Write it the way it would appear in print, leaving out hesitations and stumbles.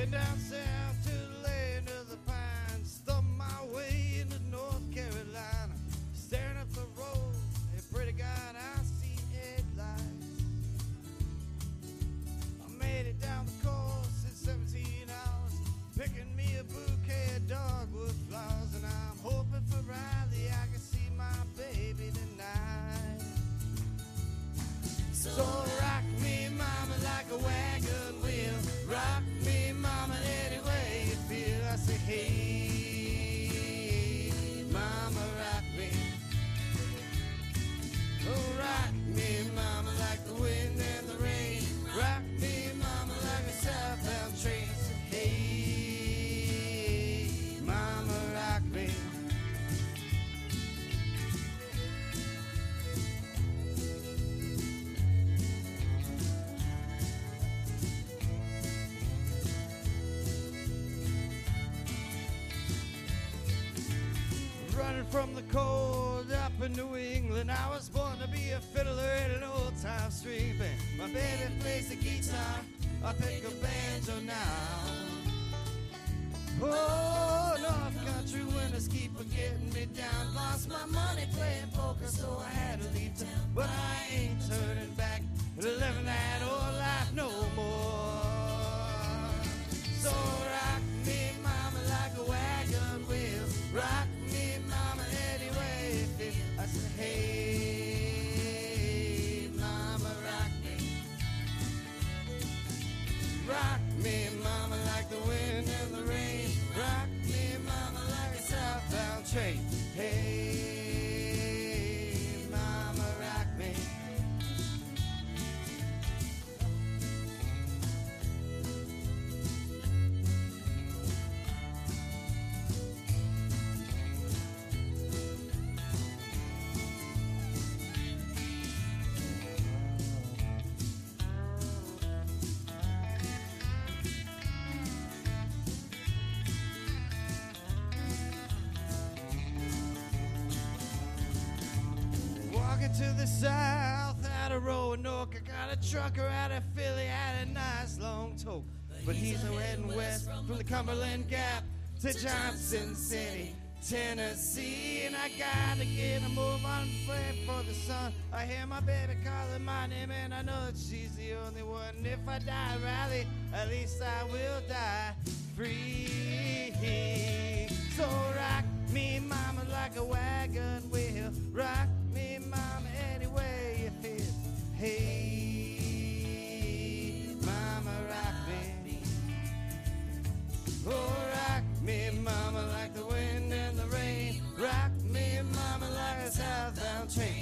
Head down south to the land of the pines, thumb my way into North Carolina, staring up the road, and pray to God I see headlights. I made it down the course in 17 hours, picking me a bouquet of dogwood flowers, and I'm hoping for Riley I can see my baby tonight. So rock me, mama, like a wagon wheel. Rock me, mama, any way you feel. I say, hey, mama, rock me. Oh, rock me, mama, like the wind and the rain. Rock me, mama, like a southbound train. I say, hey, mama, rock me. Running from the cold up in New England, I was born to be a fiddler in an old-time string band. My baby plays the guitar, I pick a banjo now. Oh, North Country winters keep getting me down. Lost my money playing poker, so I had to leave town. But I ain't turning back, living that old life no more. So rock me, mama, like a wagon wheel. Rock me, mama, any way you feel. I said, hey, mama, rock me. Rock me, mama, like the wind and the rain. Rock me, mama, like a southbound train. Hey, mama, rock me. To the south out of Roanoke, I got a trucker out of Philly, had a nice long tote, but he's heading west from the Cumberland Gap to Johnson City, Tennessee, and I gotta get a move on for the sun. I hear my baby calling my name, and I know that she's the only one. And if I die, Riley, at least I will die free. So rock me, mama, like a wagon wheel. Rock me, mama, any way you feel. Hey, mama, rock me. Oh, rock me, mama, like the wind and the rain. Rock me, mama, like a southbound train.